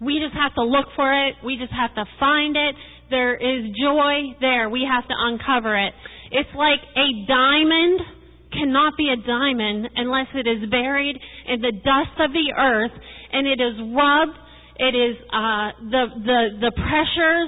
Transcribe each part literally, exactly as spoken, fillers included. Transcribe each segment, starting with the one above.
We just have to look for it. We just have to find it. There is joy there. We have to uncover it. It's like a diamond cannot be a diamond unless it is buried in the dust of the earth and it is rubbed. It is uh, the the the pressures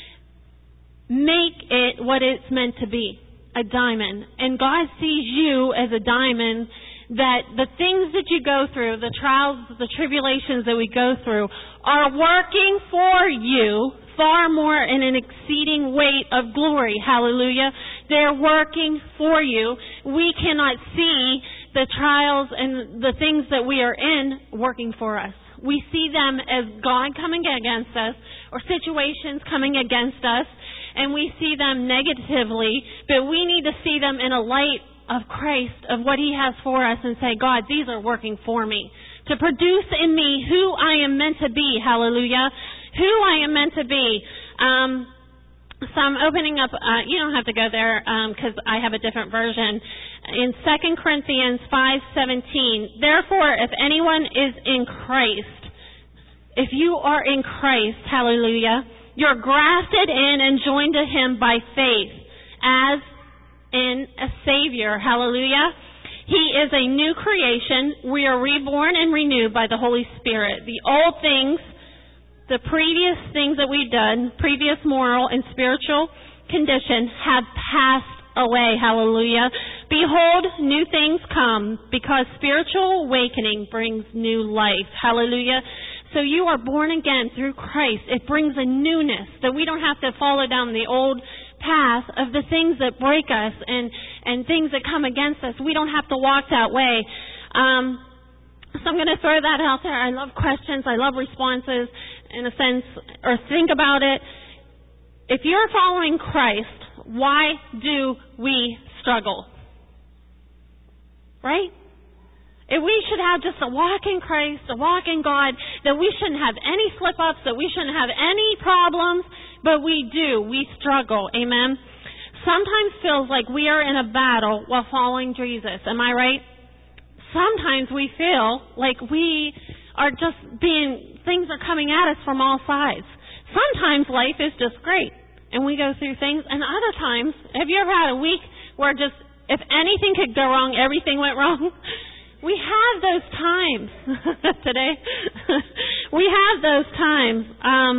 make it what it's meant to be, a diamond. And God sees you as a diamond. That the things that you go through, the trials, the tribulations that we go through, are working for you far more in an exceeding weight of glory. Hallelujah. They're working for you. We cannot see the trials and the things that we are in working for us. We see them as God coming against us or situations coming against us, and we see them negatively, but we need to see them in a light of Christ, of what He has for us, and say, God, these are working for me. To produce in me who I am meant to be. Hallelujah. Who I am meant to be. Um, so I'm opening up, uh, you don't have to go there because um, I have a different version. In Second Corinthians five seventeen, therefore, if anyone is in Christ, if you are in Christ, hallelujah, you're grafted in and joined to Him by faith as in a Savior. Hallelujah. He is a new creation. We are reborn and renewed by the Holy Spirit. The old things, the previous things that we've done, previous moral and spiritual condition have passed away. Hallelujah. Behold, new things come because spiritual awakening brings new life. Hallelujah. So you are born again through Christ. It brings a newness that we don't have to follow down the old path of the things that break us and, and things that come against us. We don't have to walk that way. Um, so I'm going to throw that out there. I love questions. I love responses in a sense, or think about it. If you're following Christ, why do we struggle? Right? If we should have just a walk in Christ, a walk in God, that we shouldn't have any slip-ups, that we shouldn't have any problems, but we do. We struggle. Amen? Sometimes feels like we are in a battle while following Jesus. Am I right? Sometimes we feel like we are just being, things are coming at us from all sides. Sometimes life is just great and we go through things, and other times, have you ever had a week where just, if anything could go wrong, everything went wrong? We have those times today. We have those times. Um,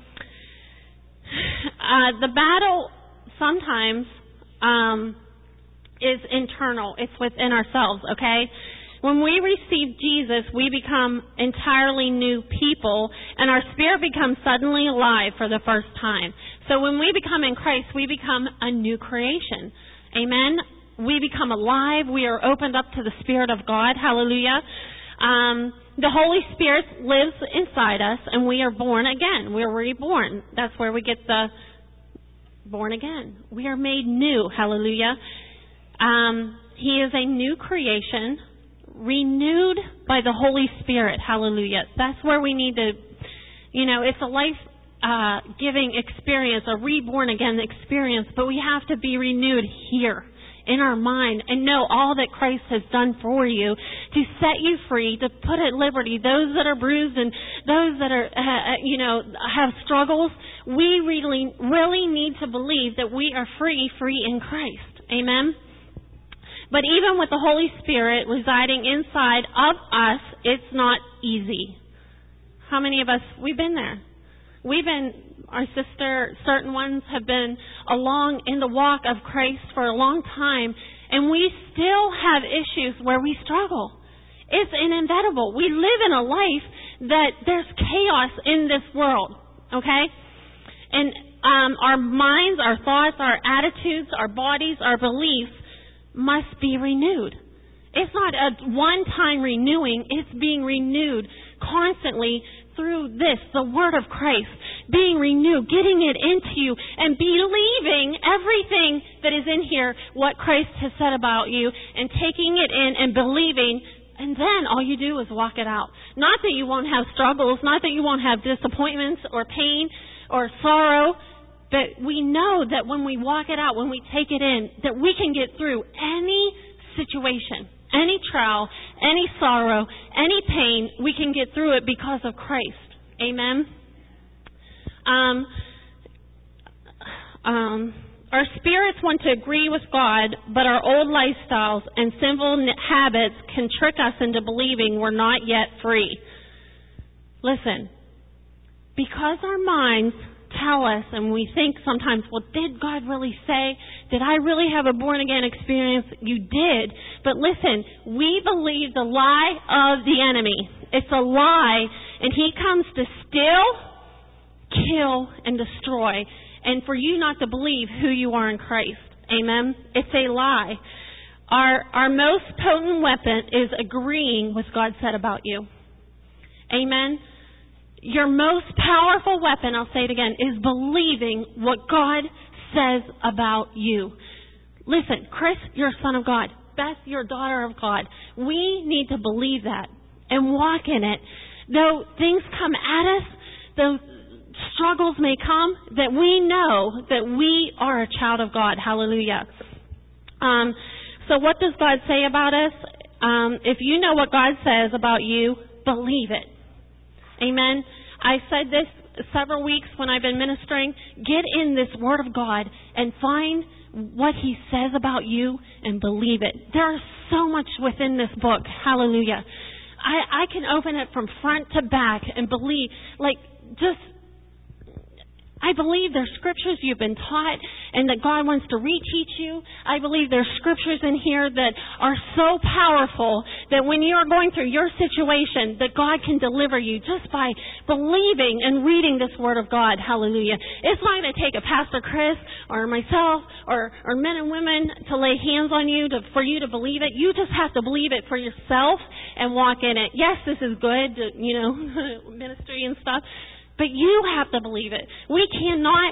uh, the battle sometimes um, is internal. It's within ourselves, okay? When we receive Jesus, we become entirely new people, and our spirit becomes suddenly alive for the first time. So when we become in Christ, we become a new creation. Amen? We become alive. We are opened up to the Spirit of God. Hallelujah. Um, the Holy Spirit lives inside us, and we are born again. We're reborn. That's where we get the born again. We are made new. Hallelujah. Um, he is a new creation, renewed by the Holy Spirit. Hallelujah. That's where we need to, you know, it's a life uh, giving experience, a reborn again experience, but we have to be renewed here in our mind and know all that Christ has done for you to set you free, to put at liberty those that are bruised and those that are, uh, you know, have struggles. We really, really need to believe that we are free, free in Christ. Amen? But even with the Holy Spirit residing inside of us, it's not easy. How many of us, we've been there? We've been, our sister, certain ones have been along in the walk of Christ for a long time, and we still have issues where we struggle. It's inevitable. We live in a life that there's chaos in this world, okay? And um, our minds, our thoughts, our attitudes, our bodies, our beliefs must be renewed. It's not a one-time renewing. It's being renewed constantly through this, the Word of Christ, being renewed, getting it into you, and believing everything that is in here, what Christ has said about you, and taking it in and believing, and then all you do is walk it out. Not that you won't have struggles, not that you won't have disappointments or pain or sorrow, but we know that when we walk it out, when we take it in, that we can get through any situation, any trial, any sorrow, any pain. We can get through it because of Christ. Amen. Um, um, our spirits want to agree with God, but our old lifestyles and sinful habits can trick us into believing we're not yet free. Listen, because our minds tell us, and we think sometimes, well, did God really say? Did I really have a born-again experience? You did. But listen, we believe the lie of the enemy. It's a lie, and he comes to steal, kill, and destroy, and for you not to believe who you are in Christ. Amen? It's a lie. Our, our most potent weapon is agreeing with God said about you. Amen? Your most powerful weapon, I'll say it again, is believing what God says about you. Listen, Chris, you're a son of God. Beth, you're a daughter of God. We need to believe that and walk in it. Though things come at us, though struggles may come, that we know that we are a child of God. Hallelujah. Um, so what does God say about us? Um, if you know what God says about you, believe it. Amen. I said this several weeks when I've been ministering. Get in this Word of God and find what He says about you and believe it. There's so much within this book. Hallelujah. I, I can open it from front to back and believe, like, just, I believe there's scriptures you've been taught and that God wants to reteach you. I believe there's scriptures in here that are so powerful that when you are going through your situation, that God can deliver you just by believing and reading this Word of God. Hallelujah. It's not going to take a Pastor Chris or myself or, or men and women to lay hands on you to, for you to believe it. You just have to believe it for yourself and walk in it. Yes, this is good, you know, ministry and stuff. But you have to believe it. We cannot,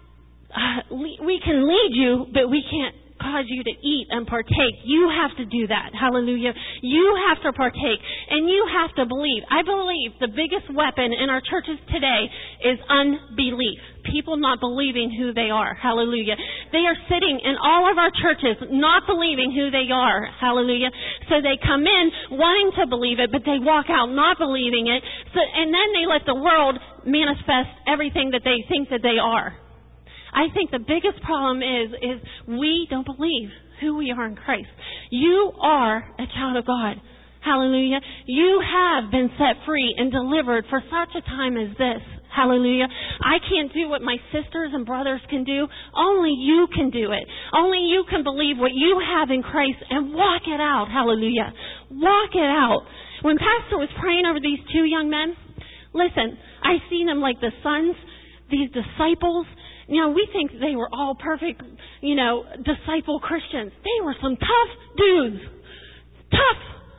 uh, we can lead you, but we can't cause you to eat and partake. You have to do that. Hallelujah. You have to partake. And you have to believe. I believe the biggest weapon in our churches today is unbelief. People not believing who they are. Hallelujah. They are sitting in all of our churches not believing who they are. Hallelujah. So they come in wanting to believe it, but they walk out not believing it. So, and then they let the world manifest everything that they think that they are. I think the biggest problem is, is we don't believe who we are in Christ. You are a child of God. Hallelujah. You have been set free and delivered for such a time as this. Hallelujah. I can't do what my sisters and brothers can do. Only you can do it. Only you can believe what you have in Christ and walk it out. Hallelujah. Walk it out. When Pastor was praying over these two young men, listen, I seen them like the sons, these disciples. You know, we think they were all perfect, you know, disciple Christians. They were some tough dudes. Tough.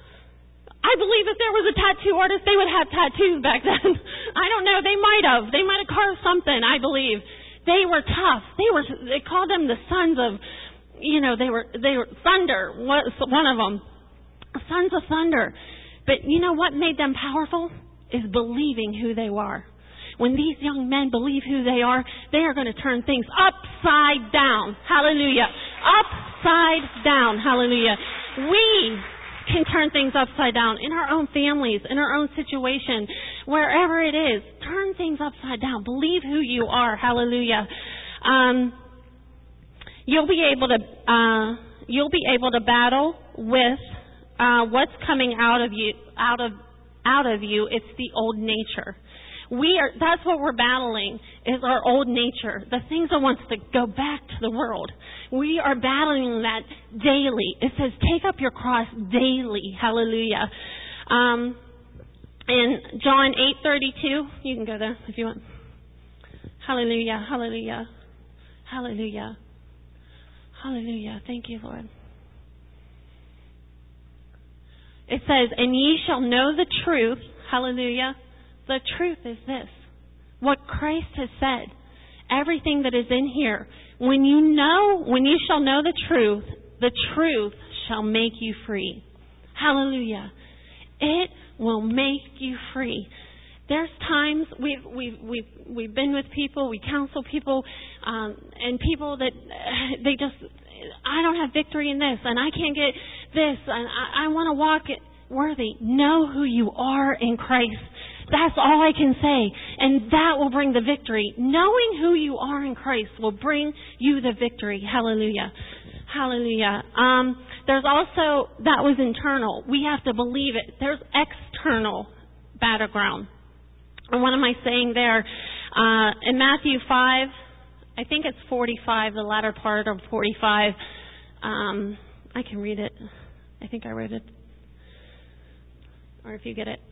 I believe if there was a tattoo artist, they would have tattoos back then. I don't know. They might have. They might have carved something, I believe. They were tough. They were, they called them the sons of, you know, they were, they were thunder, one of them. Sons of thunder. But you know what made them powerful? Is believing who they are. When these young men believe who they are, they are going to turn things upside down. Hallelujah. Upside down. Hallelujah. We can turn things upside down in our own families, in our own situation, wherever it is. Turn things upside down. Believe who you are. Hallelujah. Um, you'll be able to uh, you'll be able to battle with uh, what's coming out of you out of out of you. It's the old nature. We are, that's what we're battling, is our old nature. The things that wants to go back to the world. We are battling that daily. It says, take up your cross daily. Hallelujah. Um, in John eight thirty-two, you can go there if you want. Hallelujah, hallelujah, hallelujah, hallelujah. Thank you, Lord. It says, and ye shall know the truth. Hallelujah. The truth is this. What Christ has said. Everything that is in here. When you know, when you shall know the truth, the truth shall make you free. Hallelujah. It will make you free. There's times we've we've we've we've been with people, we counsel people, um, and people that they just, I don't have victory in this, and I can't get this, and I, I want to walk it worthy. Know who you are in Christ. That's all I can say. and that will bring the victory. Knowing who you are in Christ will bring you the victory. Hallelujah. Hallelujah. Um, there's also, that was internal. We have to believe it. There's external battleground. And what am I saying there? Uh, in Matthew five, I think it's forty-five, the latter part of forty-five. Um, I can read it. I think I read it. Or if you get it.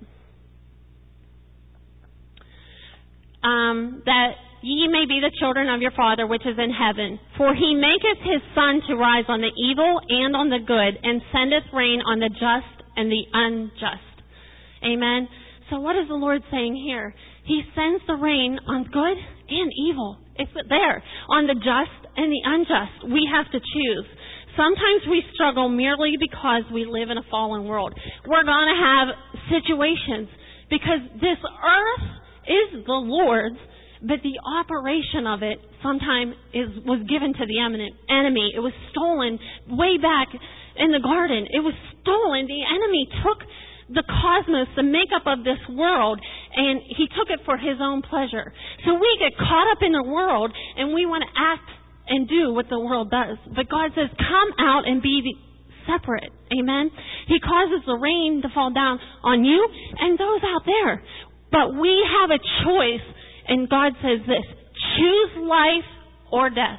Um, that ye may be the children of your Father which is in heaven. For he maketh his sun to rise on the evil and on the good, and sendeth rain on the just and the unjust. Amen. So what is the Lord saying here? He sends the rain on good and evil. It's there. On the just and the unjust. We have to choose. Sometimes we struggle merely because we live in a fallen world. We're going to have situations because this earth is the Lord's, but the operation of it sometimes is was given to the enemy. It was stolen way back in the garden. It was stolen. The enemy took the cosmos, the makeup of this world, and he took it for his own pleasure. So we get caught up in the world, and we want to act and do what the world does. But God says, come out and be separate. Amen? He causes the rain to fall down on you and those out there. But we have a choice, and God says this, choose life or death.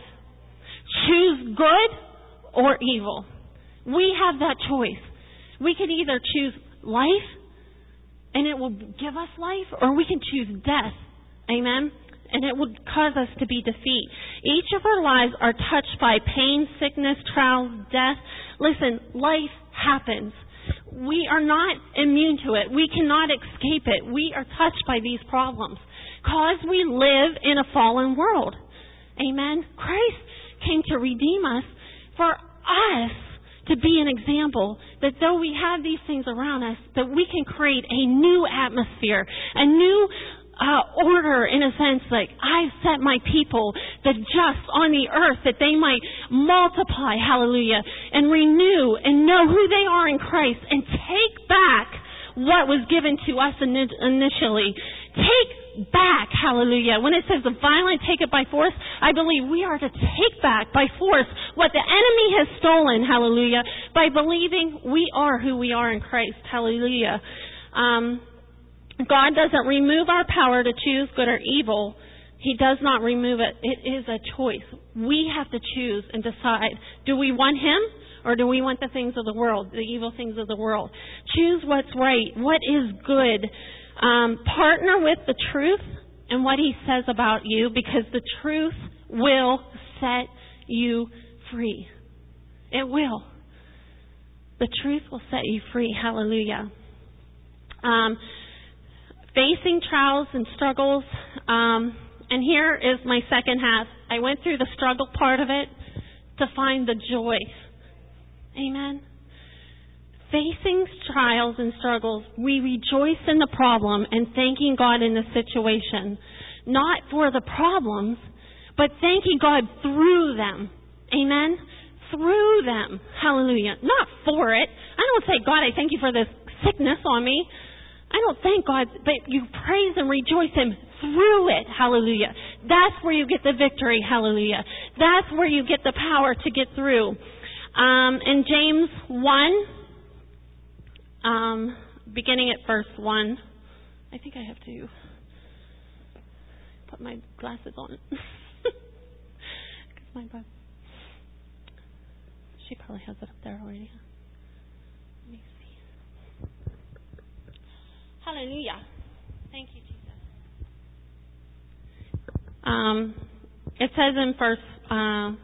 Choose good or evil. We have that choice. We can either choose life, and it will give us life, or we can choose death. Amen? And it will cause us to be defeat. Each of our lives are touched by pain, sickness, trials, death. Listen, life happens. We are not immune to it. We cannot escape it. We are touched by these problems because we live in a fallen world. Amen? Christ came to redeem us for us to be an example that though we have these things around us, that we can create a new atmosphere, a new uh, order in a sense, like I've set my people, the just on the earth, that they might multiply, hallelujah, and renew and know who they are in Christ and take back what was given to us initially. Take back, hallelujah. When it says the violent take it by force, I believe we are to take back by force what the enemy has stolen, hallelujah, by believing we are who we are in Christ, hallelujah. Um, God doesn't remove our power to choose good or evil. He does not remove it. It is a choice. We have to choose and decide, do we want Him or do we want the things of the world, the evil things of the world? Choose what's right, what is good. Um, partner with the truth and what He says about you, because the truth will set you free. It will. The truth will set you free. Hallelujah. Um, facing trials and struggles. Um, and here is my second half. I went through the struggle part of it to find the joy. Amen. Facing trials and struggles, we rejoice in the problem and thanking God in the situation. Not for the problems, but thanking God through them. Amen? Through them. Hallelujah. Not for it. I don't say, God, I thank you for this sickness on me. I don't thank God, but you praise and rejoice Him through it. Hallelujah. That's where you get the victory. Hallelujah. That's where you get the power to get through. Um, in James one, Um, beginning at verse one. I think I have to put my glasses on. Cause my breath. She probably has it up there already. Let me see. Hallelujah. Thank you, Jesus. Um, it says in verse, uh,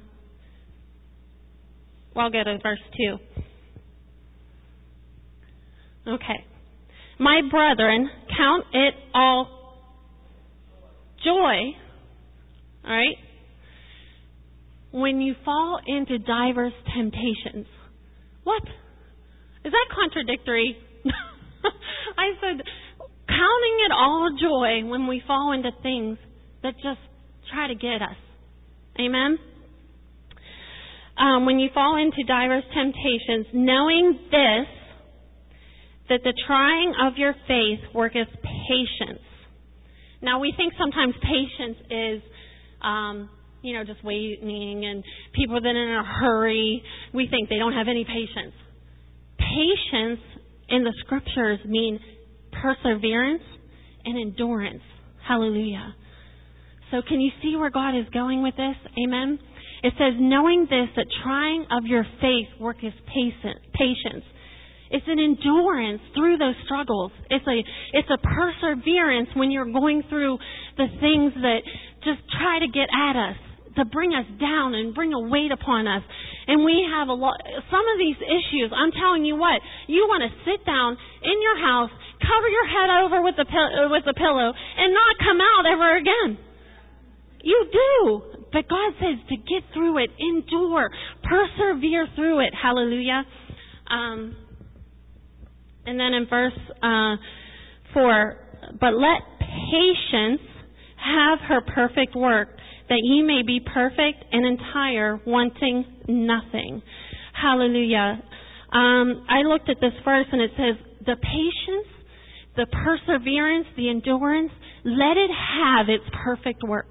well, I'll go to verse two. Okay. My brethren, count it all joy, all right, when you fall into diverse temptations. What? Is that contradictory? I said, counting it all joy when we fall into things that just try to get us. Amen? Um, when you fall into diverse temptations, knowing this, that the trying of your faith worketh patience. Now, we think sometimes patience is, um, you know, just waiting and people that are in a hurry. We think they don't have any patience. Patience in the Scriptures mean perseverance and endurance. Hallelujah. So can you see where God is going with this? Amen. It says, knowing this, that trying of your faith worketh patience. It's an endurance through those struggles. It's a it's a perseverance when you're going through the things that just try to get at us, to bring us down and bring a weight upon us. And we have a lot, some of these issues, I'm telling you what, you want to sit down in your house, cover your head over with the, with the pillow, and not come out ever again. You do. But God says to get through it, endure, persevere through it. Hallelujah. Um, and then in verse uh, four, but let patience have her perfect work, that ye may be perfect and entire, wanting nothing. Hallelujah. Um, I looked at this verse and it says, the patience, the perseverance, the endurance, let it have its perfect work.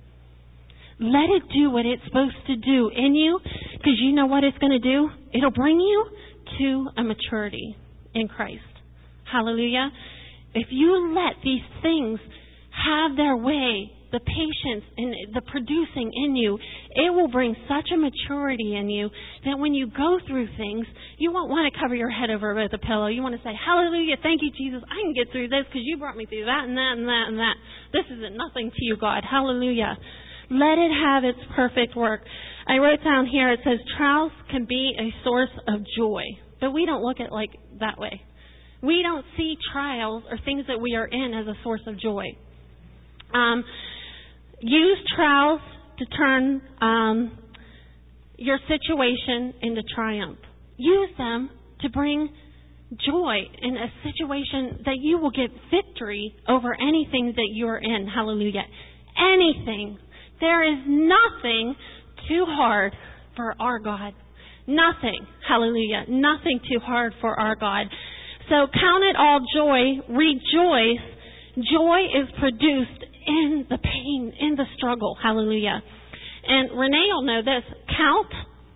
Let it do what it's supposed to do in you, because you know what it's going to do? It'll bring you to a maturity in Christ. Hallelujah. If you let these things have their way, the patience and the producing in you, it will bring such a maturity in you that when you go through things, you won't want to cover your head over with a pillow. You want to say, hallelujah, thank you, Jesus. I can get through this because you brought me through that and that and that and that. This isn't nothing to you, God. Hallelujah. Let it have its perfect work. I wrote down here, it says, trials can be a source of joy. But we don't look at it like that way. We don't see trials or things that we are in as a source of joy. Um, use trials to turn um, your situation into triumph. Use them to bring joy in a situation that you will get victory over anything that you're in. Hallelujah. Anything. There is nothing too hard for our God. Nothing. Hallelujah. Nothing too hard for our God. So count it all joy. Rejoice. Joy is produced in the pain, in the struggle. Hallelujah. And Renee will know this. Count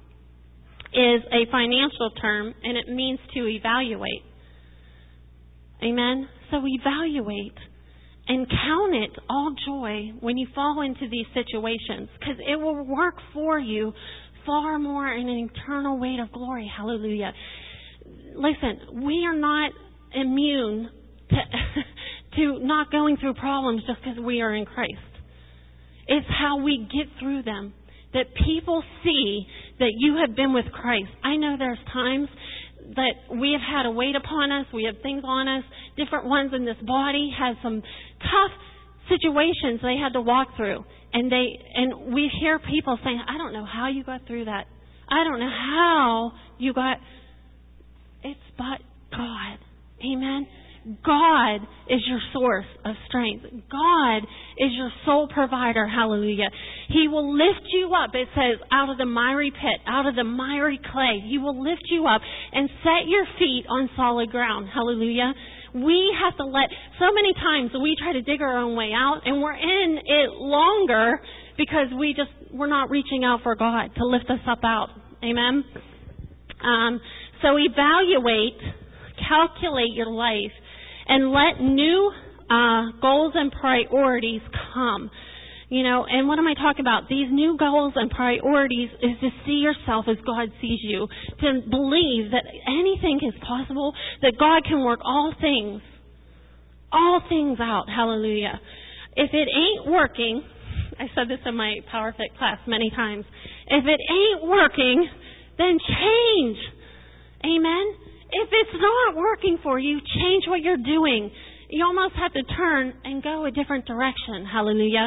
is a financial term, and it means to evaluate. Amen? So evaluate. And count it all joy when you fall into these situations, because it will work for you far more in an eternal weight of glory. Hallelujah. Listen, we are not immune to, to not going through problems just because we are in Christ. It's how we get through them, that people see that you have been with Christ. I know there's times that we have had a weight upon us. We have things on us. Different ones in this body have some tough situations they had to walk through. And they and we hear people saying, I don't know how you got through that. I don't know how you got... It's but God. Amen? God is your source of strength. God is your sole provider. Hallelujah. He will lift you up. It says, out of the miry pit, out of the miry clay. He will lift you up and set your feet on solid ground. Hallelujah. We have to let, so many times we try to dig our own way out, and we're in it longer because we just, we're not reaching out for God to lift us up out. Amen. Um, so evaluate, calculate your life, and let new uh, goals and priorities come. You know, and what am I talking about? These new goals and priorities is to see yourself as God sees you. To believe that anything is possible, that God can work all things, all things out. Hallelujah. If it ain't working, I said this in my PowerFit class many times, if it ain't working, then change. Amen? If it's not working for you, change what you're doing. You almost have to turn and go a different direction. Hallelujah.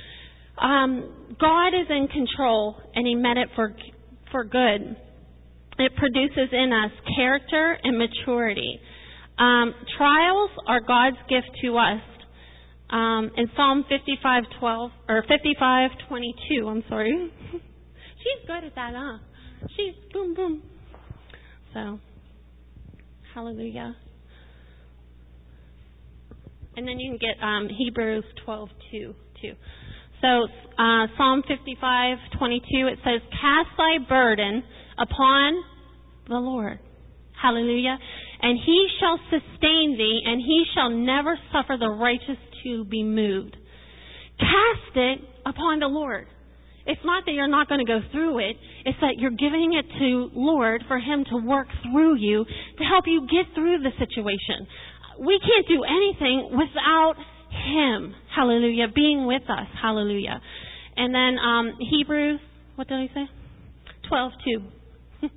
Um, God is in control, and He meant it for for good. It produces in us character and maturity. Um, trials are God's gift to us. Um, in Psalm fifty-five twelve or fifty-five twenty-two, I'm sorry. She's good at that, huh? She's boom boom. So. Hallelujah. And then you can get um, Hebrews twelve two too. So uh, Psalm fifty-five twenty-two, it says, "Cast thy burden upon the Lord." Hallelujah. "And he shall sustain thee, and he shall never suffer the righteous to be moved." Cast it upon the Lord. It's not that you're not going to go through it. It's that you're giving it to Lord for Him to work through you to help you get through the situation. We can't do anything without Him. Hallelujah. Being with us. Hallelujah. And then um, Hebrews, what did I say? twelve two.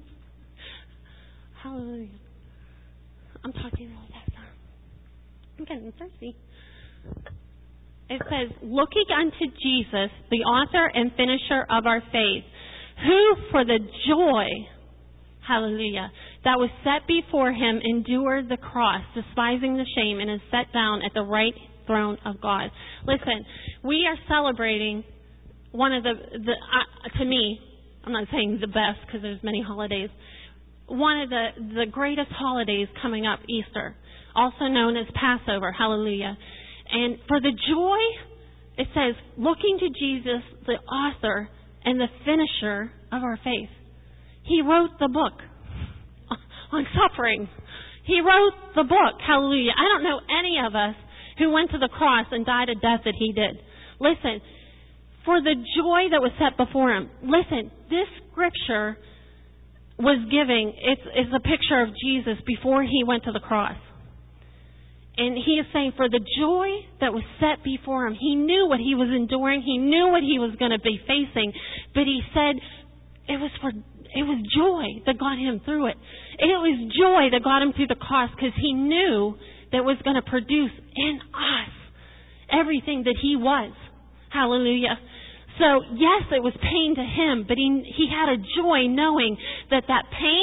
Hallelujah. I'm talking really fast. I'm getting thirsty. It says, "Looking unto Jesus, the author and finisher of our faith, who for the joy," hallelujah, "that was set before Him endured the cross, despising the shame, and is set down at the right throne of God." Listen, we are celebrating one of the, the uh, to me, I'm not saying the best because there's many holidays, one of the, the greatest holidays coming up, Easter, also known as Passover. Hallelujah. And for the joy, it says, looking to Jesus, the author and the finisher of our faith. He wrote the book on suffering. He wrote the book. Hallelujah. I don't know any of us who went to the cross and died a death that He did. Listen, for the joy that was set before Him. Listen, this scripture was giving, it's, it's a picture of Jesus before He went to the cross. And He is saying, for the joy that was set before Him, He knew what He was enduring. He knew what He was going to be facing. But He said it was for it was joy that got Him through it. It was joy that got Him through the cross because He knew that was going to produce in us everything that He was. Hallelujah. So, yes, it was pain to Him, but He He had a joy knowing that that pain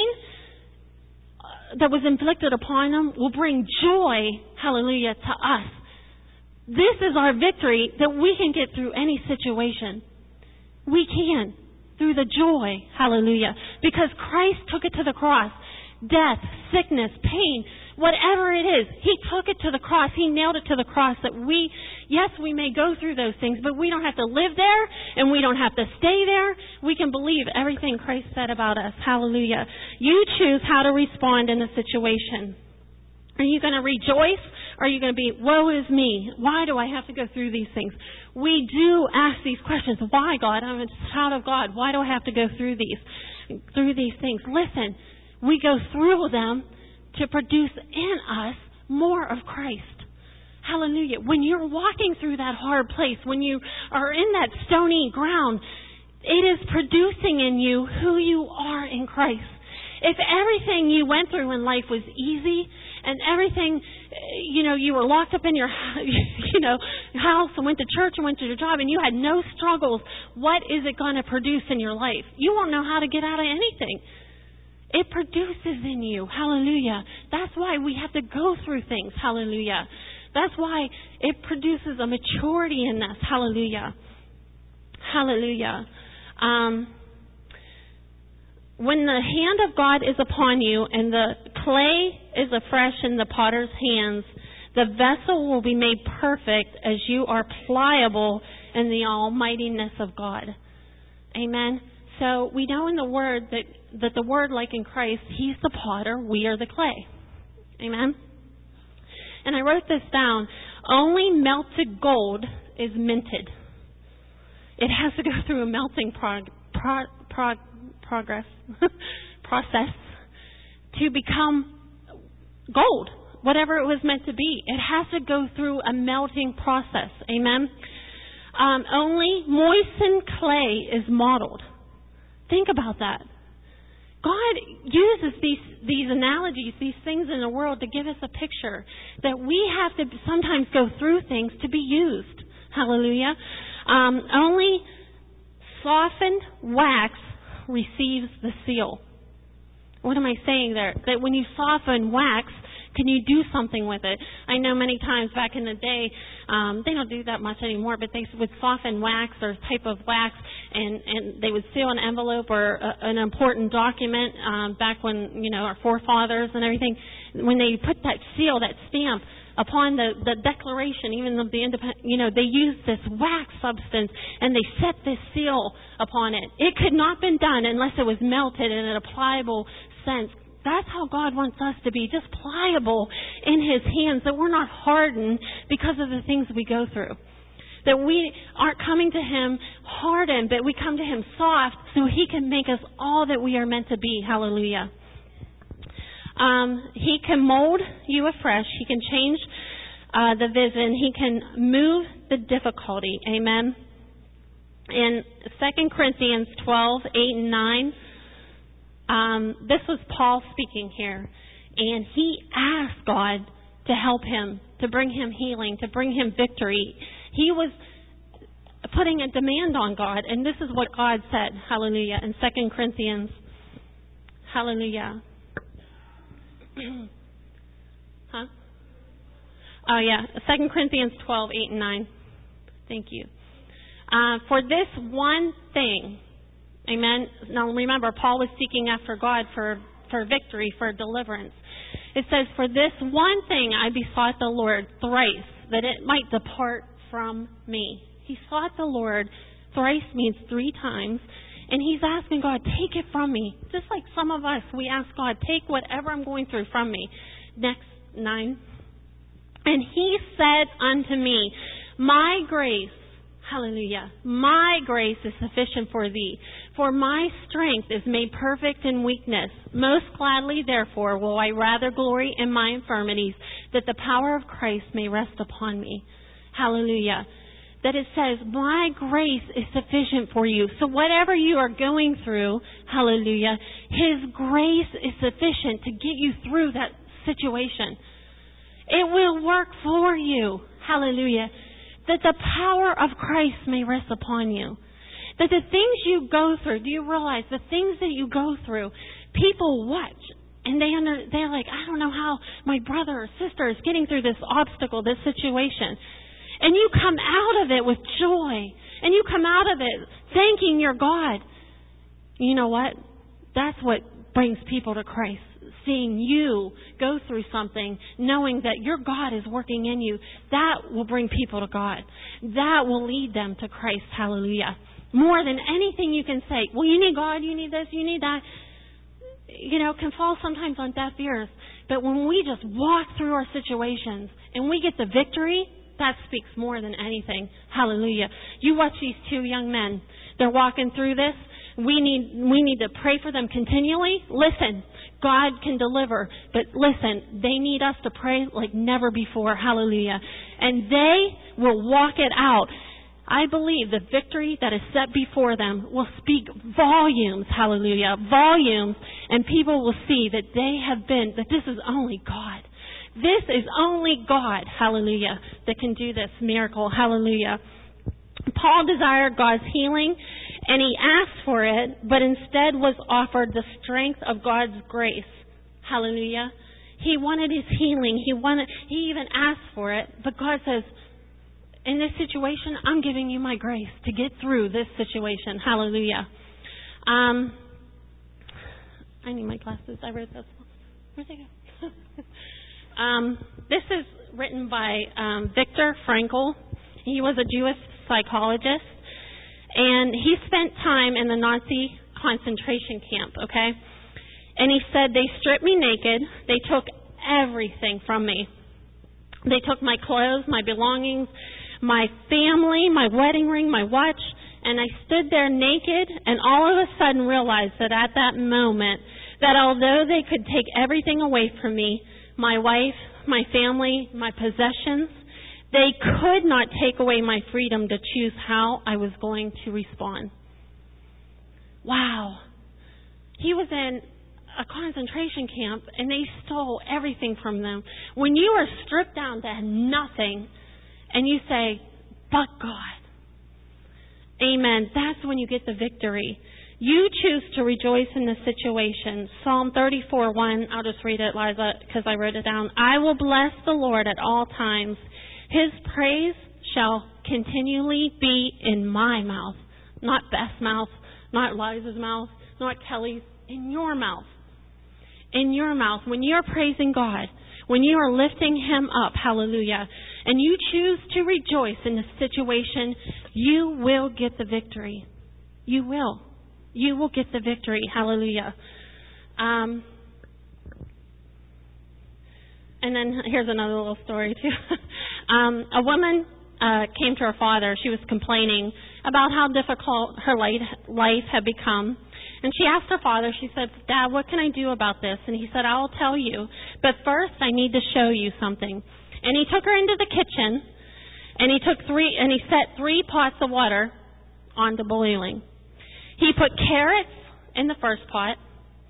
that was inflicted upon Him will bring joy, hallelujah, to us. This is our victory, that we can get through any situation. We can, through the joy, hallelujah, because Christ took it to the cross. Death, sickness, pain, whatever it is, He took it to the cross. He nailed it to the cross that we, yes, we may go through those things, but we don't have to live there and we don't have to stay there. We can believe everything Christ said about us. Hallelujah. You choose how to respond in a situation. Are you going to rejoice? Or are you going to be, woe is me? Why do I have to go through these things? We do ask these questions. Why, God? I'm a child of God. Why do I have to go through these, through these things? Listen, we go through them to produce in us more of Christ. Hallelujah. When you're walking through that hard place, when you are in that stony ground, it is producing in you who you are in Christ. If everything you went through in life was easy and everything, you know, you were locked up in your, you know, house and went to church and went to your job and you had no struggles, what is it going to produce in your life? You won't know how to get out of anything. It produces in you. Hallelujah. That's why we have to go through things. Hallelujah. That's why it produces a maturity in us. Hallelujah. Hallelujah. Um, when the hand of God is upon you and the clay is afresh in the potter's hands, the vessel will be made perfect as you are pliable in the almightiness of God. Amen. So we know in the Word that, that the Word, like in Christ, He's the potter, we are the clay. Amen? And I wrote this down. Only melted gold is minted. It has to go through a melting prog- pro- pro- progress process to become gold, whatever it was meant to be. It has to go through a melting process. Amen? Um, only moistened clay is modeled. Think about that. God uses these these analogies, these things in the world to give us a picture that we have to sometimes go through things to be used. Hallelujah. Um, only softened wax receives the seal. What am I saying there? That when you soften wax, can you do something with it? I know many times back in the day, um, they don't do that much anymore, but they would soften wax or type of wax, and, and they would seal an envelope or a, an important document um, back when, you know, our forefathers and everything. When they put that seal, that stamp, upon the, the declaration, even of the independent, you know, they used this wax substance and they set this seal upon it. It could not have been done unless it was melted in a pliable sense. That's how God wants us to be, just pliable in His hands, that we're not hardened because of the things we go through. That we aren't coming to Him hardened, but we come to Him soft so He can make us all that we are meant to be. Hallelujah. Um, he can mold you afresh. He can change uh, the vision. He can move the difficulty. Amen. In Second Corinthians twelve, eight and nine, um, this was Paul speaking here. And he asked God to help him, to bring him healing, to bring him victory. He was putting a demand on God. And this is what God said. Hallelujah. In Second Corinthians. Hallelujah. Huh? Oh, yeah. Second Corinthians twelve, eight and nine. Thank you. Uh, for this one thing, amen. Now remember, Paul was seeking after God for, for victory, for deliverance. It says, for this one thing I besought the Lord thrice, that it might depart from me. He sought the Lord. Thrice means three times. And he's asking God, take it from me. Just like some of us, we ask God, take whatever I'm going through from me. Next, nine. And he said unto me, my grace, hallelujah, my grace is sufficient for thee. For my strength is made perfect in weakness. Most gladly, therefore, will I rather glory in my infirmities, that the power of Christ may rest upon me. Hallelujah. That it says, my grace is sufficient for you. So whatever you are going through, hallelujah, His grace is sufficient to get you through that situation. It will work for you, hallelujah, that the power of Christ may rest upon you. That the things you go through, do you realize the things that you go through, people watch and they under, they're like, I don't know how my brother or sister is getting through this obstacle, this situation. And you come out of it with joy. And you come out of it thanking your God. You know what? That's what brings people to Christ. Seeing you go through something, knowing that your God is working in you, that will bring people to God. That will lead them to Christ. Hallelujah. More than anything you can say, well, you need God, you need this, you need that. You know, can fall sometimes on deaf ears. But when we just walk through our situations and we get the victory, that speaks more than anything. Hallelujah. You watch these two young men. They're walking through this. We need we need to pray for them continually. Listen, God can deliver. But listen, they need us to pray like never before. Hallelujah. And they will walk it out. I believe the victory that is set before them will speak volumes. Hallelujah. Volumes. And people will see that they have been, that this is only God. This is only God, hallelujah, that can do this miracle, hallelujah. Paul desired God's healing, and he asked for it, but instead was offered the strength of God's grace, hallelujah. He wanted his healing. He wanted. He even asked for it, but God says, in this situation, I'm giving you my grace to get through this situation, hallelujah. Um, I need my glasses. I wrote those. Where'd they go? Um, this is written by um, Viktor Frankl. He was a Jewish psychologist, and he spent time in the Nazi concentration camp, okay? And he said, they stripped me naked. They took everything from me. They took my clothes, my belongings, my family, my wedding ring, my watch, and I stood there naked and all of a sudden realized that at that moment, that although they could take everything away from me, my wife, my family, my possessions, they could not take away my freedom to choose how I was going to respond. Wow. He was in a concentration camp and they stole everything from them. When you are stripped down to nothing and you say, but God, amen, that's when you get the victory. You choose to rejoice in the situation. Psalm thirty-four, one. I'll just read it, Liza, because I wrote it down. I will bless the Lord at all times. His praise shall continually be in my mouth. Not Beth's mouth, not Liza's mouth, not Kelly's. In your mouth. In your mouth. When you're praising God, when you are lifting Him up, Hallelujah. And you choose to rejoice in the situation, you will get the victory. You will. You will get the victory. Hallelujah. Um, and then here's another little story too. um, a woman uh, came to her father. She was complaining about how difficult her life, life had become. And she asked her father, she said, Dad, what can I do about this? And he said, I'll tell you. But first, I need to show you something. And he took her into the kitchen, and he took three, and he set three pots of water on the boiling. He put carrots in the first pot,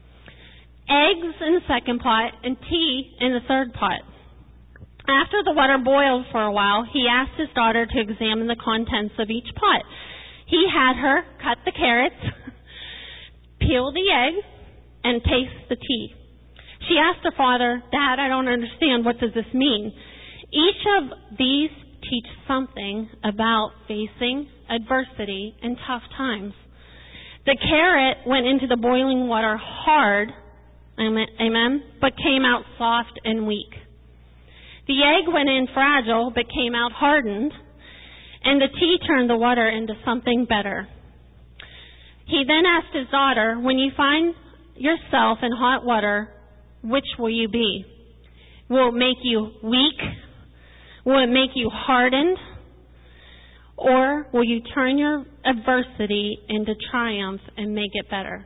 eggs in the second pot, and tea in the third pot. After the water boiled for a while, he asked his daughter to examine the contents of each pot. He had her cut the carrots, peel the egg, and taste the tea. She asked her father, Dad, I don't understand. What does this mean? Each of these teach something about facing adversity in tough times. The carrot went into the boiling water hard, amen, but came out soft and weak. The egg went in fragile, but came out hardened, and the tea turned the water into something better. He then asked his daughter, when you find yourself in hot water, which will you be? Will it make you weak? Will it make you hardened? Or will you turn your adversity into triumph and make it better?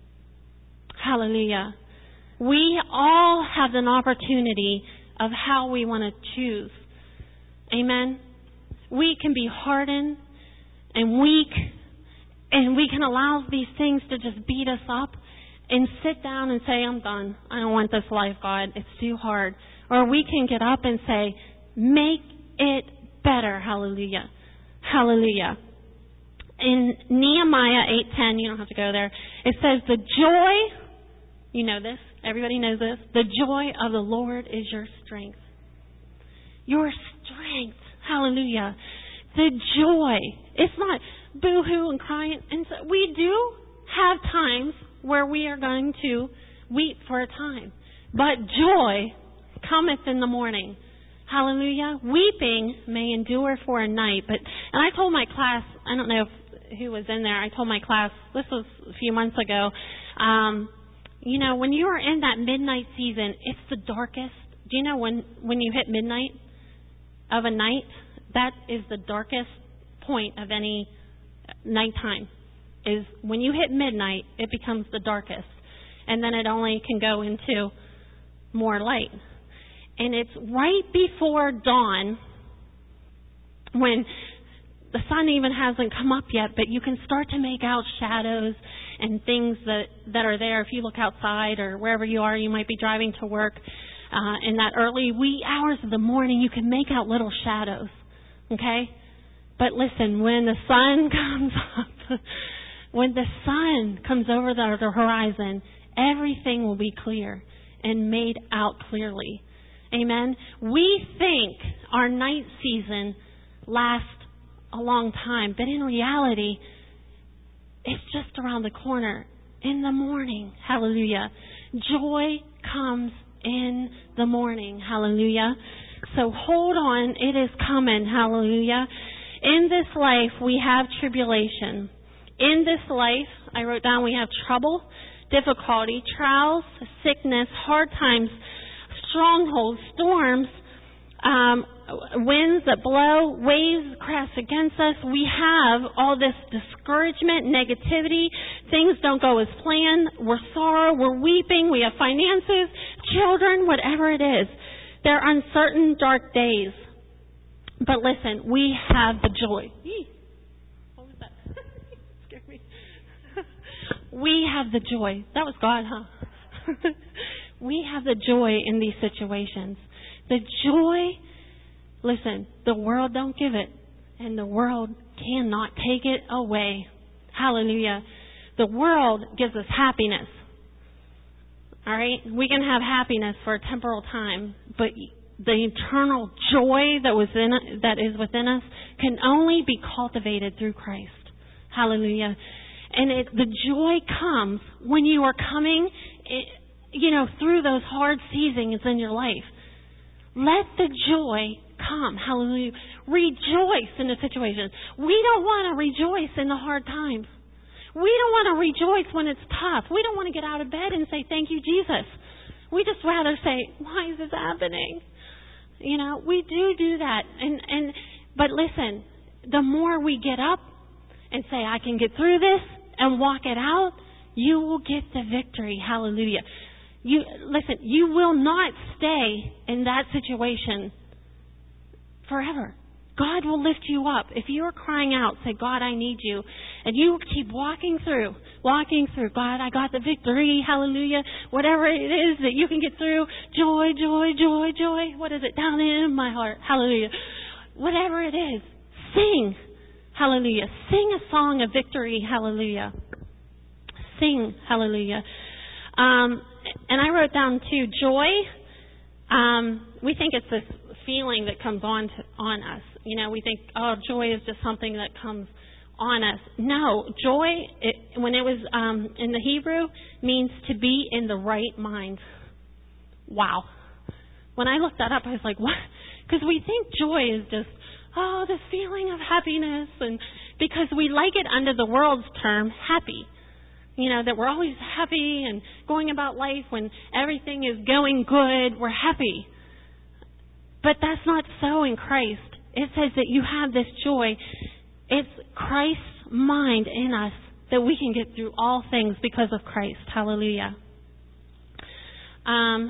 Hallelujah. We all have an opportunity of how we want to choose. Amen. We can be hardened and weak, and we can allow these things to just beat us up and sit down and say, I'm done. I don't want this life, God. It's too hard. Or we can get up and say, make it better. Hallelujah. Hallelujah. In Nehemiah eight ten, you don't have to go there, it says, the joy, you know this, everybody knows this, the joy of the Lord is your strength. Your strength. Hallelujah. The joy. It's not boo-hoo and crying. And so we do have times where we are going to weep for a time. But joy cometh in the morning. Hallelujah. Weeping may endure for a night. But and I told my class, I don't know if, who was in there, I told my class, this was a few months ago, um, you know, when you are in that midnight season, it's the darkest. Do you know when, when you hit midnight of a night, that is the darkest point of any nighttime. Is when you hit midnight, it becomes the darkest. And then it only can go into more light. And it's right before dawn, when the sun even hasn't come up yet, but you can start to make out shadows and things that, that are there. If you look outside or wherever you are, you might be driving to work. Uh, in that early wee hours of the morning, you can make out little shadows. Okay? But listen, when the sun comes up, when the sun comes over the, the horizon, everything will be clear and made out clearly. Amen? We think our night season lasts a long time, but in reality, it's just around the corner in the morning. Hallelujah. Joy comes in the morning. Hallelujah. So hold on. It is coming. Hallelujah. In this life, we have tribulation. In this life, I wrote down, we have trouble, difficulty, trials, sickness, hard times, strongholds, storms, um, winds that blow, waves crash against us. We have all this discouragement, negativity. Things don't go as planned. We're sorrow. We're weeping. We have finances, children, whatever it is. They're uncertain, dark days. But listen, we have the joy. What was that? Scared me. We have the joy. That was God, huh? We have the joy in these situations. The joy, listen, the world don't give it, and the world cannot take it away. Hallelujah. The world gives us happiness. All right? We can have happiness for a temporal time, but the eternal joy that was in that is within us can only be cultivated through Christ. Hallelujah. And it, the joy comes when you are coming, you know, through those hard seasons in your life. Let the joy come. Hallelujah. Rejoice in the situation. We don't want to rejoice in the hard times. We don't want to rejoice when it's tough. We don't want to get out of bed and say, thank you, Jesus. We just rather say, why is this happening? You know, we do do that. And, and, but listen, the more we get up and say, I can get through this and walk it out, you will get the victory. Hallelujah. You, listen, you will not stay in that situation forever. God will lift you up. If you're crying out, say, God, I need you. And you keep walking through, walking through. God, I got the victory. Hallelujah. Whatever it is that you can get through. Joy, joy, joy, joy. What is it? Down in my heart. Hallelujah. Whatever it is, sing. Hallelujah. Sing a song of victory. Hallelujah. Sing. Hallelujah. Um, and I wrote down too, joy. Um, we think it's this feeling that comes on to, on us. You know, we think, oh, joy is just something that comes on us. No, joy, it, when it was um, in the Hebrew, means to be in the right mind. Wow. When I looked that up, I was like, what? Because we think joy is just, oh, this feeling of happiness, and because we like it under the world's term, happy. You know, that we're always happy and going about life when everything is going good, we're happy. But that's not so in Christ. It says that you have this joy. It's Christ's mind in us that we can get through all things because of Christ. Hallelujah. Um,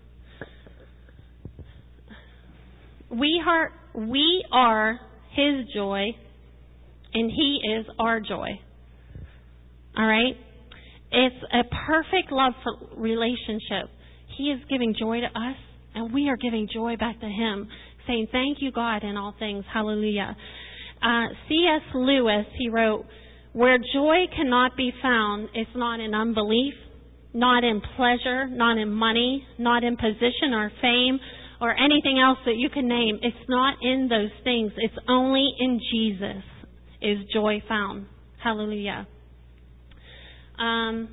we are we are His joy, and He is our joy. All right? It's a perfect love for relationship. He is giving joy to us, and we are giving joy back to Him, saying, thank you, God, in all things. Hallelujah. Uh, C S Lewis, he wrote, where joy cannot be found, it's not in unbelief, not in pleasure, not in money, not in position or fame, or anything else that you can name. It's not in those things. It's only in Jesus is joy found. Hallelujah. Um,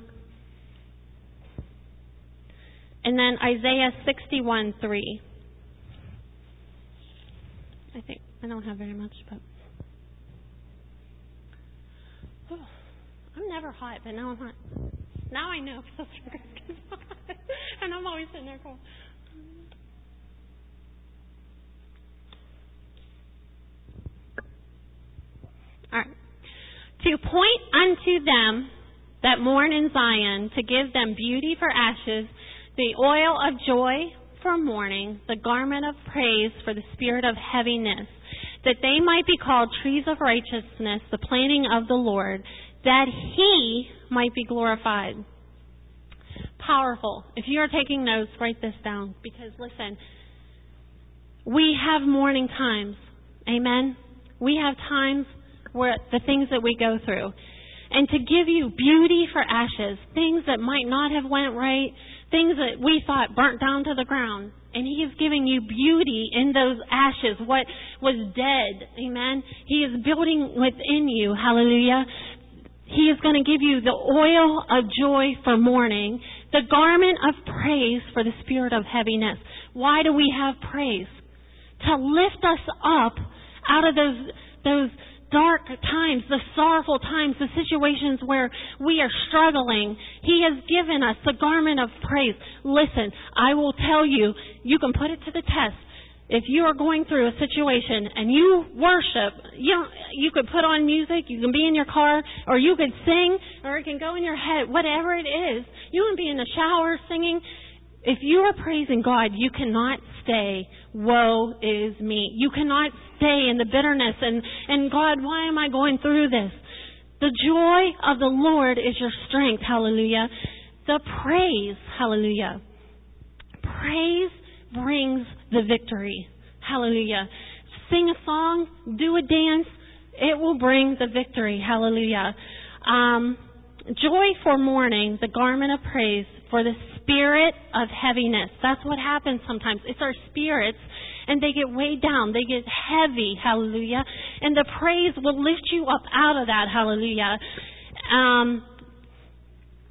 and then Isaiah sixty-one three. I think I don't have very much, but oh, I'm never hot, but now I'm hot. Now I know. And I'm always sitting there going. All right. To point unto them that mourn in Zion, to give them beauty for ashes, the oil of joy for mourning, the garment of praise for the spirit of heaviness, that they might be called trees of righteousness, the planting of the Lord, that He might be glorified. Powerful. If you are taking notes, write this down, because listen, we have mourning times. Amen? We have times where the things that we go through. And to give you beauty for ashes, things that might not have went right, things that we thought burnt down to the ground. And He is giving you beauty in those ashes, what was dead. Amen? He is building within you. Hallelujah. He is going to give you the oil of joy for mourning, the garment of praise for the spirit of heaviness. Why do we have praise? To lift us up out of those those dark times, the sorrowful times, the situations where we are struggling. He has given us the garment of praise. Listen, I will tell you, you can put it to the test. If you are going through a situation and you worship, you know, you could put on music, you can be in your car, or you could sing, or it can go in your head, whatever it is. You can be in the shower singing. If you are praising God, you cannot stay, woe is me. You cannot stay in the bitterness and, and God, why am I going through this? The joy of the Lord is your strength. Hallelujah. The praise. Hallelujah. Praise brings the victory. Hallelujah. Sing a song, do a dance. It will bring the victory. Hallelujah. Um, joy for mourning, the garment of praise for the spirit of heaviness. That's what happens sometimes. It's our spirits, and they get weighed down. They get heavy. Hallelujah. And the praise will lift you up out of that. Hallelujah. Um,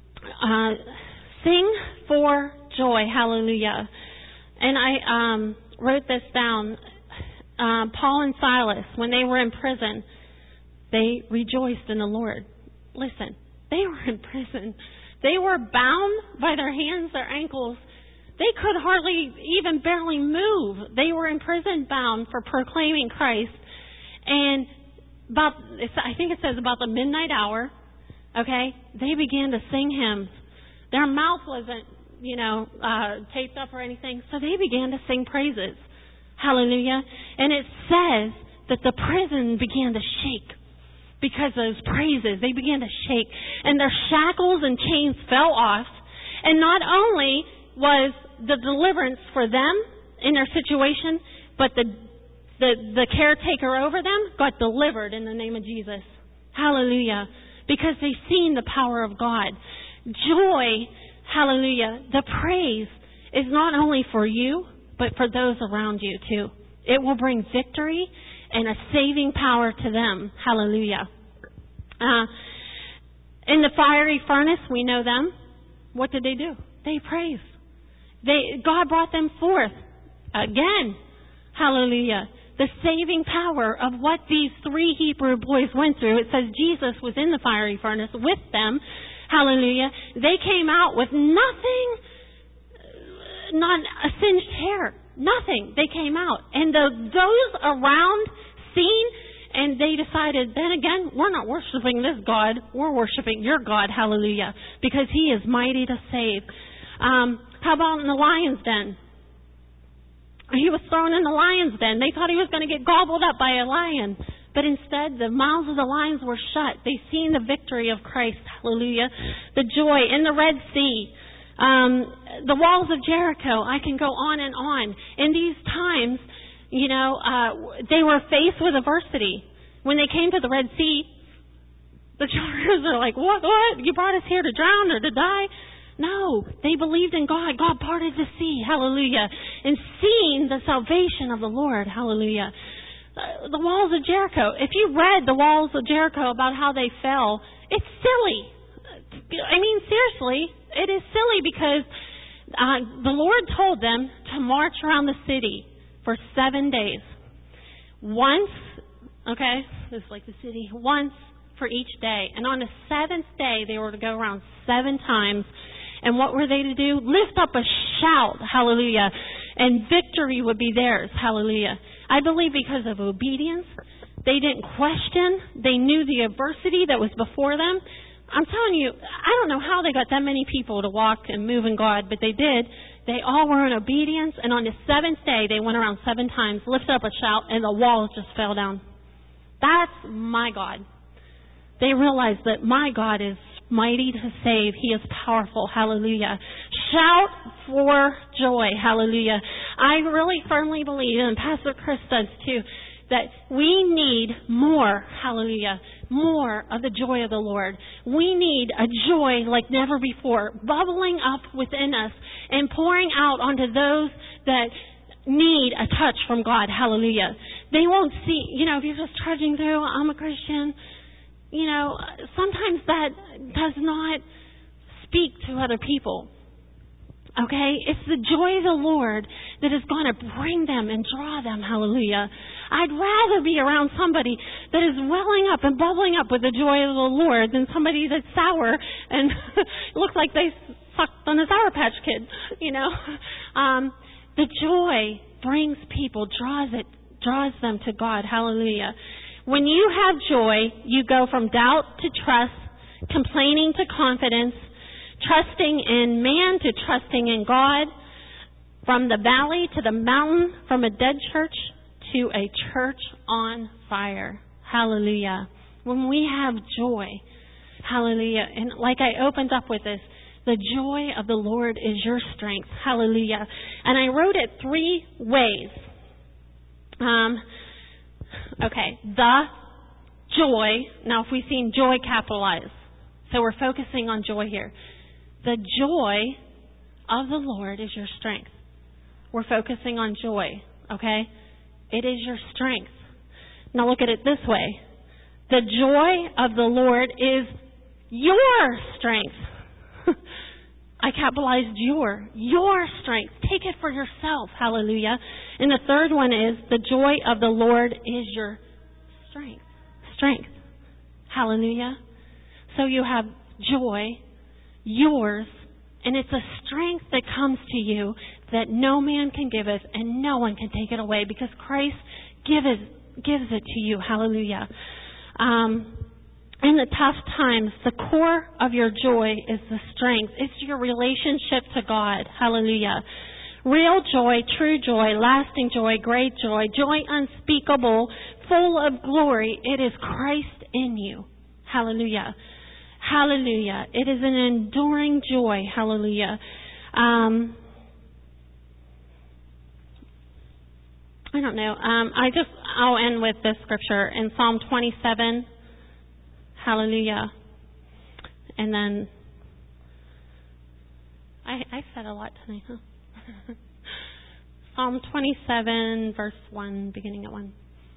uh, sing for joy. Hallelujah. And I, um, wrote this down. Uh, Paul and Silas, when they were in prison, they rejoiced in the Lord. Listen, they were in prison. They were bound by their hands, their ankles. They could hardly even barely move. They were in prison bound for proclaiming Christ. And about, I think it says about the midnight hour, okay, they began to sing hymns. Their mouth wasn't, you know, uh, taped up or anything, so they began to sing praises. Hallelujah. And it says that the prison began to shake because of those praises. They began to shake. And their shackles and chains fell off. And not only was the deliverance for them in their situation, but the, the, the caretaker over them got delivered in the name of Jesus. Hallelujah. Because they've seen the power of God. Joy, hallelujah, the praise is not only for you, but for those around you too. It will bring victory and a saving power to them. Hallelujah. Uh, in the fiery furnace, we know them. What did they do? They praised. They, God brought them forth again. Hallelujah. The saving power of what these three Hebrew boys went through. It says Jesus was in the fiery furnace with them. Hallelujah. They came out with nothing, not a singed hair. Nothing. They came out. And the, those around seen, and they decided, then again, we're not worshiping this God. We're worshiping your God. Hallelujah. Because he is mighty to save. Um, how about in the lion's den? He was thrown in the lion's den. They thought he was going to get gobbled up by a lion. But instead, the mouths of the lions were shut. They seen the victory of Christ. Hallelujah. The joy in the Red Sea. Um, the walls of Jericho. I can go on and on. In these times, you know, uh, they were faced with adversity. When they came to the Red Sea, the children are like, what, what? You brought us here to drown or to die? No, they believed in God. God parted the sea. Hallelujah. And seeing the salvation of the Lord. Hallelujah. Uh, the walls of Jericho. If you read the walls of Jericho about how they fell, it's silly. I mean, seriously, it is silly because uh, the Lord told them to march around the city for seven days. Once, okay, it's like the city, once for each day. And on the seventh day, they were to go around seven times. And what were they to do? Lift up a shout, hallelujah, and victory would be theirs, hallelujah. I believe because of obedience, they didn't question, they knew the adversity that was before them. I'm telling you, I don't know how they got that many people to walk and move in God, but they did. They all were in obedience, and on the seventh day, they went around seven times, lifted up a shout, and the walls just fell down. That's my God. They realized that my God is mighty to save. He is powerful. Hallelujah. Shout for joy. Hallelujah. I really firmly believe, and Pastor Chris does too, that we need more, hallelujah, more of the joy of the Lord. We need a joy like never before, bubbling up within us and pouring out onto those that need a touch from God. Hallelujah. They won't see, you know, if you're just trudging through, I'm a Christian, you know, sometimes that does not speak to other people. Okay? It's the joy of the Lord that is going to bring them and draw them. Hallelujah. I'd rather be around somebody that is welling up and bubbling up with the joy of the Lord than somebody that's sour and looks like they sucked on a Sour Patch Kid. You know? Um, the joy brings people, draws it, draws them to God. Hallelujah. When you have joy, you go from doubt to trust, complaining to confidence, trusting in man to trusting in God, from the valley to the mountain, from a dead church to a church on fire. Hallelujah. When we have joy, hallelujah, and like I opened up with this, the joy of the Lord is your strength. Hallelujah. And I wrote it three ways. Um, okay, the joy. Now, if we've seen joy capitalized, so we're focusing on joy here. The joy of the Lord is your strength. We're focusing on joy, okay? It is your strength. Now look at it this way. The joy of the Lord is your strength. I capitalized your. Your strength. Take it for yourself. Hallelujah. And the third one is the joy of the Lord is your strength. Strength. Hallelujah. So you have joy, yours, and it's a strength that comes to you that no man can give us and no one can take it away because Christ give it, gives it to you. Hallelujah. Um, in the tough times, the core of your joy is the strength. It's your relationship to God. Hallelujah. Real joy, true joy, lasting joy, great joy, joy unspeakable, full of glory. It is Christ in you. Hallelujah. Hallelujah. It is an enduring joy. Hallelujah. Um, I don't know. Um, I just, I'll end with this scripture in Psalm twenty-seven. Hallelujah. And then, I, I said a lot tonight, huh? Psalm twenty-seven, verse one, beginning at one.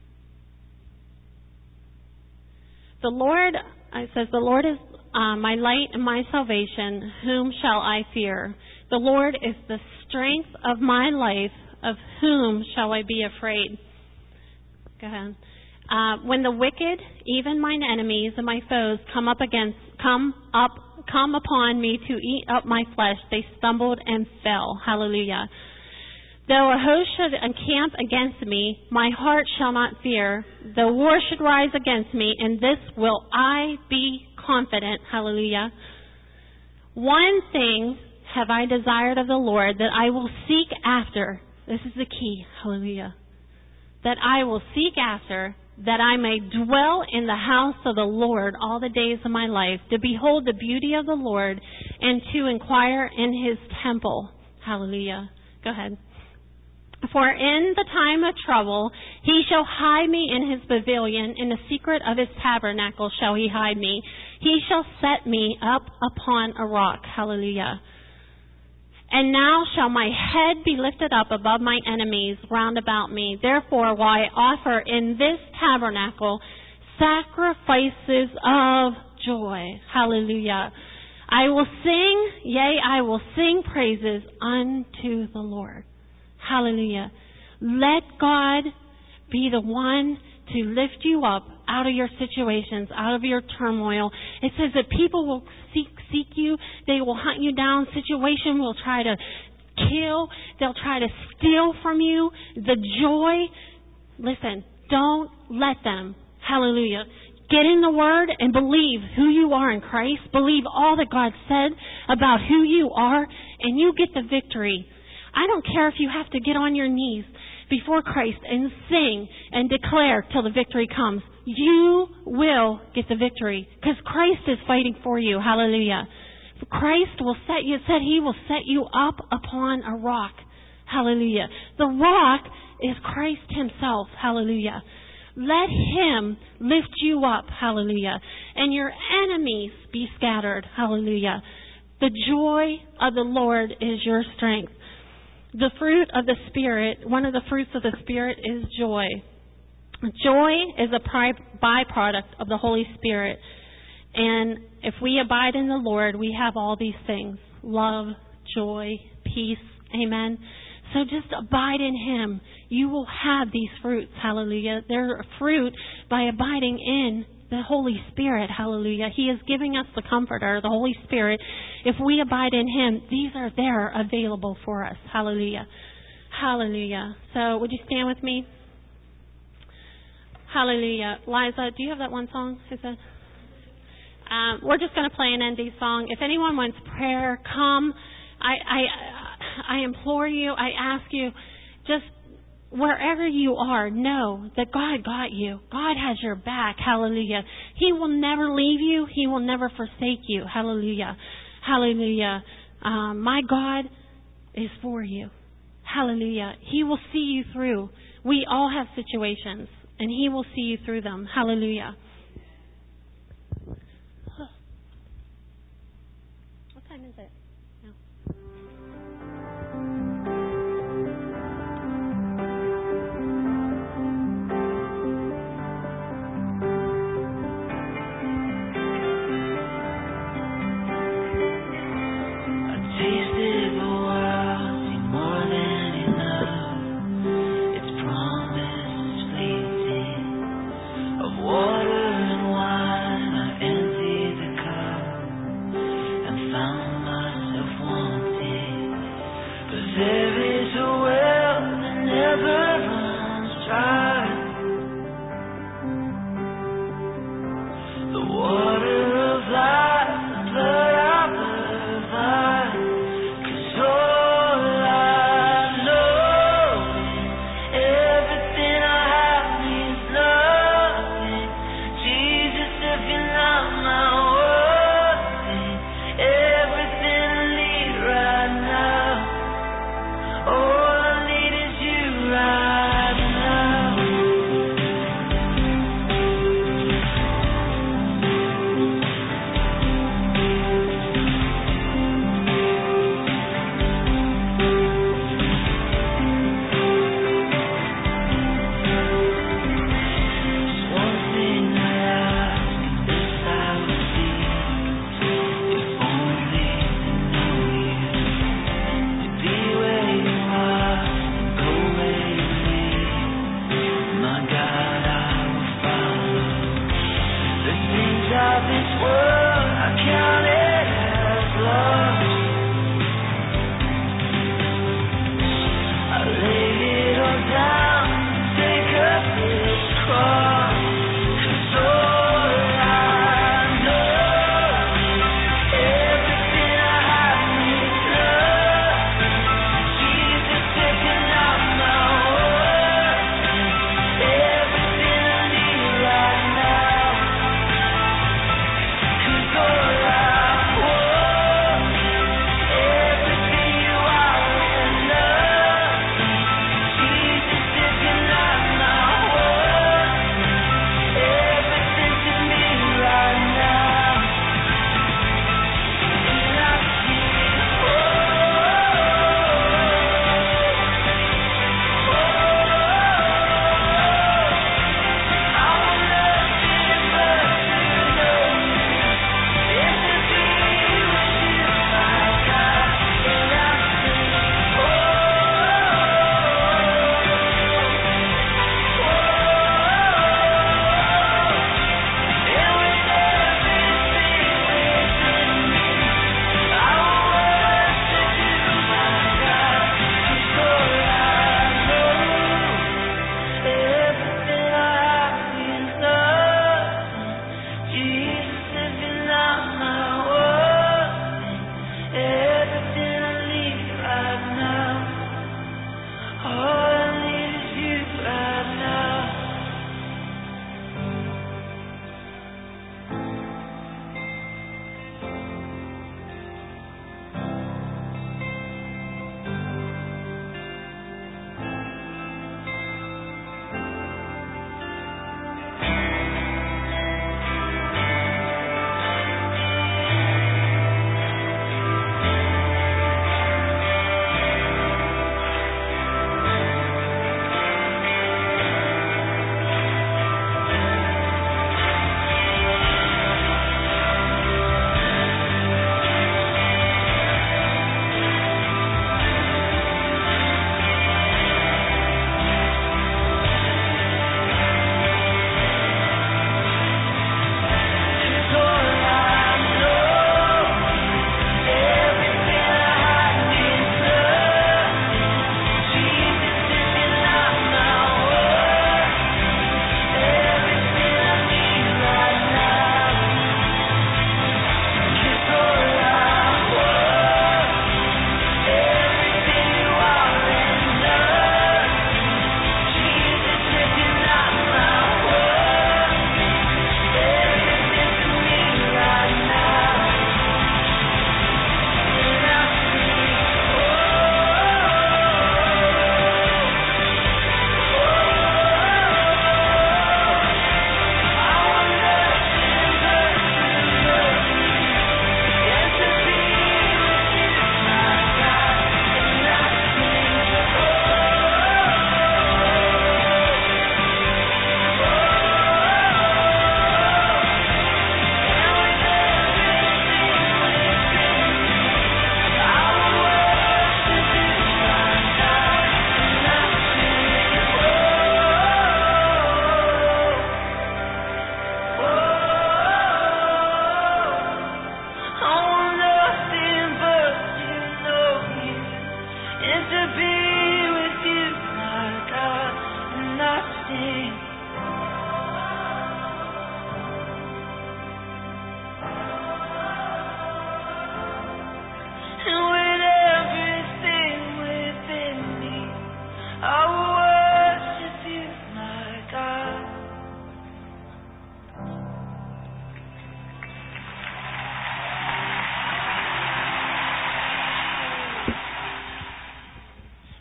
The Lord, it says, the Lord is uh, my light and my salvation. Whom shall I fear? The Lord is the strength of my life. Of whom shall I be afraid? Go ahead. Uh, when the wicked, even mine enemies and my foes, come up against, come up, come upon me to eat up my flesh, they stumbled and fell. Hallelujah. Though a host should encamp against me, my heart shall not fear. Though war should rise against me, in this will I be confident. Hallelujah. One thing have I desired of the Lord, that I will seek after. This is the key. Hallelujah. That I will seek after, that I may dwell in the house of the Lord all the days of my life, to behold the beauty of the Lord, and to inquire in his temple. Hallelujah. Go ahead. For in the time of trouble, he shall hide me in his pavilion. In the secret of his tabernacle shall he hide me. He shall set me up upon a rock. Hallelujah. And now shall my head be lifted up above my enemies round about me. Therefore, will I offer in this tabernacle sacrifices of joy. Hallelujah. I will sing, yea, I will sing praises unto the Lord. Hallelujah. Let God be the one to lift you up out of your situations, out of your turmoil. It says that people will seek seek you. They will hunt you down. Situation will try to kill. They'll try to steal from you. The joy. Listen, don't let them. Hallelujah. Get in the Word and believe who you are in Christ. Believe all that God said about who you are, and you get the victory. I don't care if you have to get on your knees before Christ and sing and declare till the victory comes. You will get the victory because Christ is fighting for you. Hallelujah. Christ will set you, it said he will set you up upon a rock. Hallelujah. The rock is Christ himself. Hallelujah. Let him lift you up. Hallelujah. And your enemies be scattered. Hallelujah. The joy of the Lord is your strength. The fruit of the Spirit, one of the fruits of the Spirit is joy. Joy is a byproduct of the Holy Spirit. And if we abide in the Lord, we have all these things. Love, joy, peace. Amen. So just abide in him. You will have these fruits. Hallelujah. They're fruit by abiding in the Holy Spirit. Hallelujah. He is giving us the Comforter, the Holy Spirit. If we abide in him, these are there available for us. Hallelujah. Hallelujah. So would you stand with me? Hallelujah. Liza, do you have that one song? Is that? Um, we're just going to play an ending song. If anyone wants prayer, come. I, I, I implore you, I ask you, just wherever you are, know that God got you. God has your back. Hallelujah. He will never leave you. He will never forsake you. Hallelujah. Hallelujah. Um, my God is for you. Hallelujah. He will see you through. We all have situations, and he will see you through them. Hallelujah. What time is it? No. Tasted the world, seen more than enough.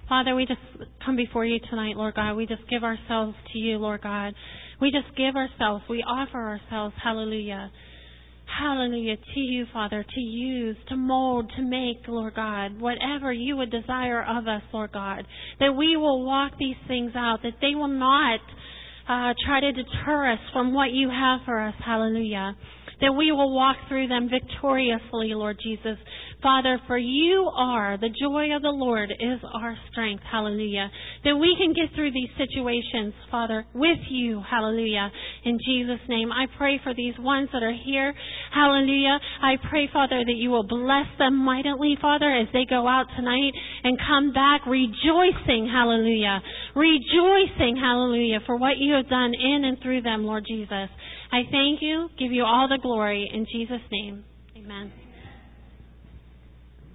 Father, we just come before you tonight, Lord God. We just give ourselves to you, Lord God. We just give ourselves. We offer ourselves. Hallelujah. Hallelujah to you, Father, to use, to mold, to make, Lord God, whatever you would desire of us, Lord God, that we will walk these things out, that they will not uh, try to deter us from what you have for us. Hallelujah. That we will walk through them victoriously, Lord Jesus. Father, for you are, the joy of the Lord is our strength. Hallelujah. That we can get through these situations, Father, with you. Hallelujah. In Jesus' name, I pray for these ones that are here. Hallelujah. I pray, Father, that you will bless them mightily, Father, as they go out tonight and come back rejoicing. Hallelujah. Rejoicing. Hallelujah. For what you have done in and through them, Lord Jesus. I thank you, give you all the glory in Jesus' name. Amen.